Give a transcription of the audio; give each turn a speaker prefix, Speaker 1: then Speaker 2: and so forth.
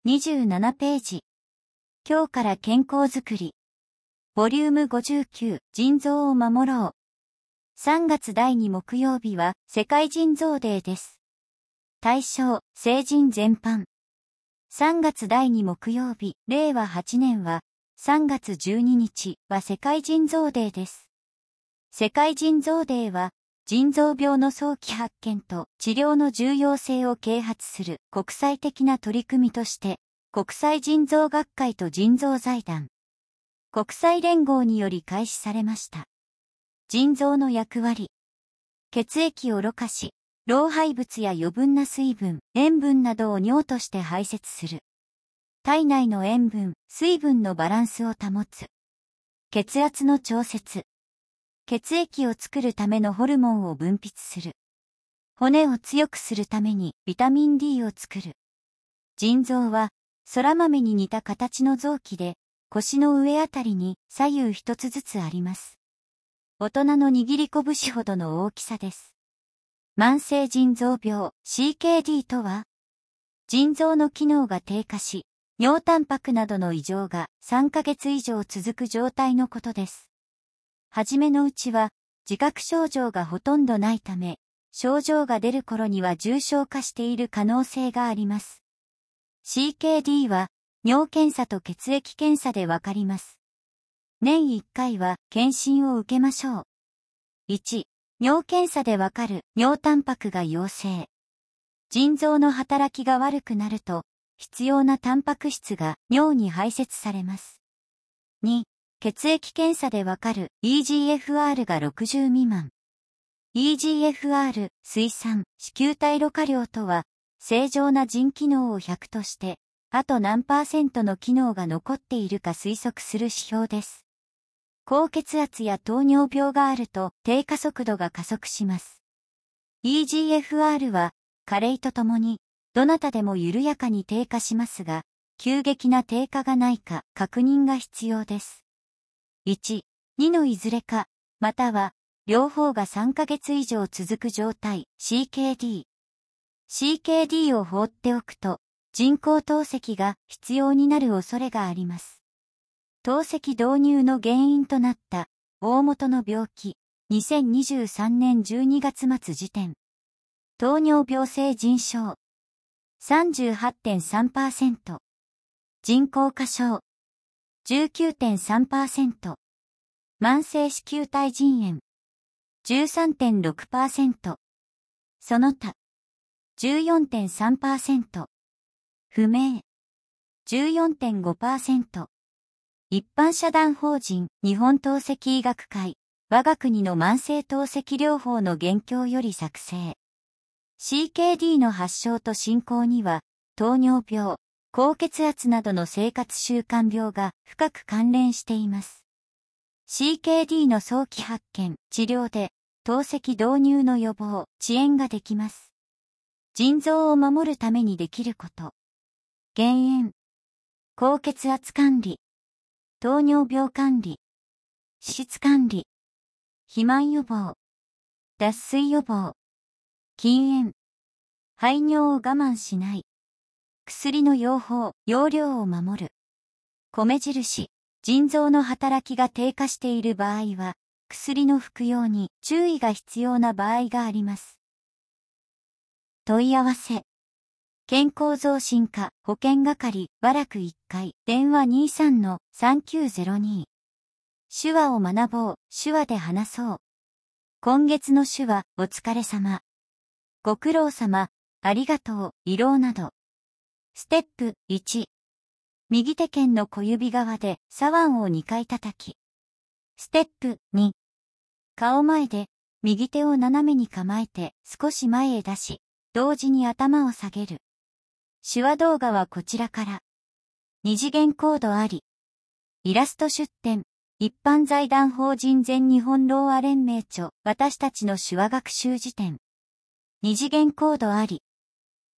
Speaker 1: 27ページ。今日から健康づくり。ボリューム59、腎臓を守ろう。3月第2木曜日は世界腎臓デーです。対象、成人全般。3月第2木曜日、令和8年は、3月12日は世界腎臓デーです。世界腎臓デーは、腎臓病の早期発見と治療の重要性を啓発する国際的な取り組みとして、国際腎臓学会と腎臓財団、国際連合により開始されました。腎臓の役割。血液をろ過し、老廃物や余分な水分、塩分などを尿として排泄する。体内の塩分、水分のバランスを保つ。血圧の調節。血液を作るためのホルモンを分泌する。骨を強くするためにビタミン D を作る。腎臓は、空豆に似た形の臓器で、腰の上あたりに左右一つずつあります。大人の握り拳ほどの大きさです。慢性腎臓病 CKD とは、腎臓の機能が低下し、尿タンパクなどの異常が3ヶ月以上続く状態のことです。はじめのうちは自覚症状がほとんどないため、症状が出る頃には重症化している可能性があります。CKD は尿検査と血液検査でわかります。年1回は検診を受けましょう。1、尿検査でわかる尿タンパクが陽性。腎臓の働きが悪くなると、必要なタンパク質が尿に排泄されます。2、血液検査でわかる EGFR が60未満。EGFR、水酸、糸球体ろ過量とは、正常な腎機能を100として、あと何%の機能が残っているか推測する指標です。高血圧や糖尿病があると低下速度が加速します。EGFR は、加齢とともに、どなたでも緩やかに低下しますが、急激な低下がないか確認が必要です。1、2のいずれか、または、両方が3ヶ月以上続く状態、CKD。CKD を放っておくと、人工透析が必要になる恐れがあります。透析導入の原因となった大元の病気、2023年12月末時点。糖尿病性腎症、38.3%。腎硬化症、19.3%。慢性子宮体腎炎、13.6%。その他、14.3%。不明、14.5%。一般社団法人日本透析医学会、我が国の慢性透析療法の現況より作成。CKD の発症と進行には、糖尿病、高血圧などの生活習慣病が深く関連しています。CKD の早期発見、治療で、透析導入の予防、遅延ができます。腎臓を守るためにできること。減塩、高血圧管理、糖尿病管理、脂質管理、肥満予防、脱水予防、禁煙、排尿を我慢しない、薬の用法、用量を守る。米印、腎臓の働きが低下している場合は、薬の服用に注意が必要な場合があります。問い合わせ。健康増進課保険係和楽1階電話 23-3902。手話を学ぼう、手話で話そう。今月の手話お疲れ様。ご苦労様、ありがとう、胃ろうなど。ステップ1。右手剣の小指側で左腕を2回叩き。ステップ2。顔前で右手を斜めに構えて少し前へ出し、同時に頭を下げる。手話動画はこちらから。二次元コードあり。イラスト出展。一般財団法人全日本ろうあ連盟著私たちの手話学習辞典。二次元コードあり。